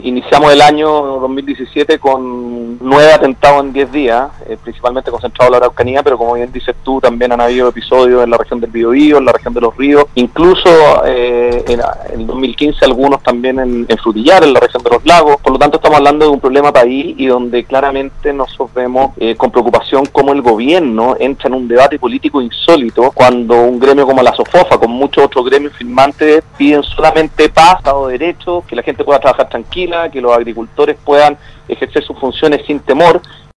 Iniciamos el año 2017 con 9 atentados en 10 días, principalmente concentrados en la Araucanía, pero como bien dices tú, también han habido episodios en la región del Biobío, en la región de los ríos, incluso en 2015 algunos también en Frutillar, en la región de los lagos. Por lo tanto, estamos hablando de un problema país y donde claramente nosotros vemos con preocupación cómo el gobierno entra en un debate político insólito cuando un gremio como la SOFOFA, con muchos otros gremios firmantes, piden solamente paz, Estado de Derecho, que la gente pueda trabajar tranquila, que los agricultores puedan ejercer sus funciones sin temor,